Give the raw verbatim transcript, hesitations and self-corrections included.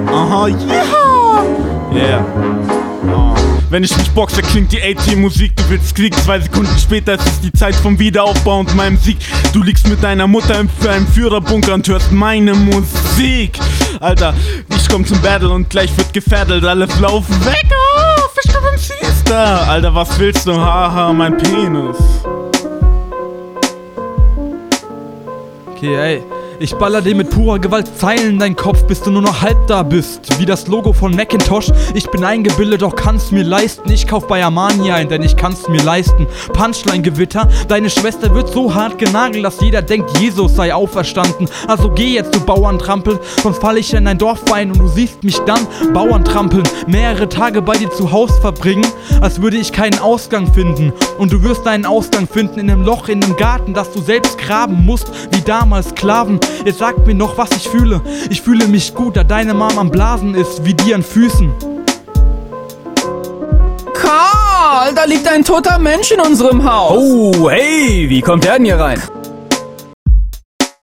Aha, yeah. Yeah. Oh. Wenn ich mich boxe, klingt die A-Team-Musik. Du willst Krieg, zwei Sekunden später ist es die Zeit vom Wiederaufbau und meinem Sieg. Du liegst mit deiner Mutter im einem Führerbunker und hörst meine Musik. Alter, ich komm zum Battle und gleich wird gefärdelt. Alles laufen weg, oh, Fischkopf M C ist da. Alter, was willst du? Haha, mein Penis. Okay, ey. Ich baller dir mit purer Gewalt Zeilen in deinen Kopf, bis du nur noch halb da bist. Wie das Logo von Macintosh. Ich bin eingebildet, doch kann's mir leisten. Ich kauf bei Armani ein, denn ich kann's mir leisten. Punchline-Gewitter, deine Schwester wird so hart genagelt, dass jeder denkt, Jesus sei auferstanden. Also geh jetzt, du Bauerntrampel, sonst fall ich in dein Dorf ein und du siehst mich dann Bauern trampeln. Mehrere Tage bei dir zu Haus verbringen, als würde ich keinen Ausgang finden. Und du wirst deinen Ausgang finden in einem Loch in einem Garten, das du selbst graben musst, wie damals Sklaven. Jetzt sag mir noch, was ich fühle. Ich fühle mich gut, da deine Mom am Blasen ist, wie die an Füßen. Karl, da liegt ein toter Mensch in unserem Haus. Oh, hey, wie kommt der denn hier rein?